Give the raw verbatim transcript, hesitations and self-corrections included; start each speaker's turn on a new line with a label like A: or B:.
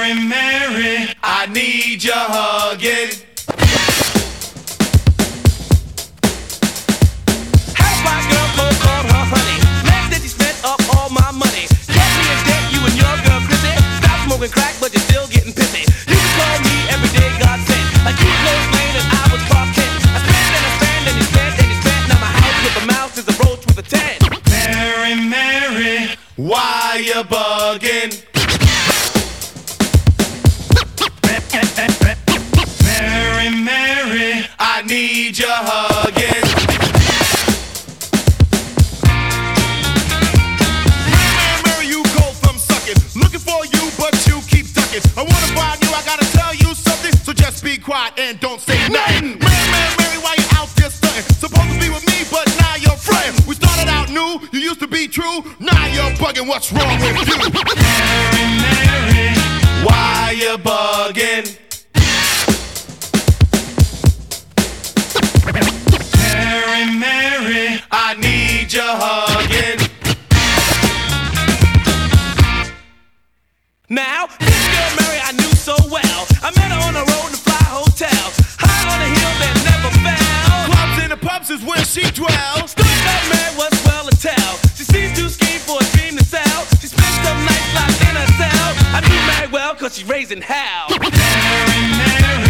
A: Mary, Mary, I need your hugging.
B: House my girl cold called her honey. Next that she spent up all my money. Catch me in debt, you and your girl Chrissy. Stop smoking crack, but you're still getting pissy. You can call me every day, God sent. Like you was Lois Lane and I was Clark Kent. I spend and I spend and you spend and you spend. Now my house with a mouse is a roach with a ten.
A: Mary, Mary, why you bugging? Mary, Mary, I need your hugging.
C: Mary, Mary, you go from sucking. Looking for you, but you keep ducking. I wanna bribe you, I gotta tell you something. So just be quiet and don't say nothing. Mary, Mary, Mary, why you out there stunting? Supposed to be with me, but now you're fronting. We started out new, you used to be true. Now you're bugging, what's wrong with you?
A: Mary, Mary, why you bugging? Mary, Mary, I need your hugging.
B: Now, this girl Mary I knew so well. I met her on the road to fly hotels. High on a hill that never fell.
C: Clubs and the pubs is where she dwells.
B: Stood up Mary was well to tell. She seems too scheme for a dream to sell. She spent some nights locked in her cell. I knew Mary well cause she's raising hell.
A: Mary, Mary,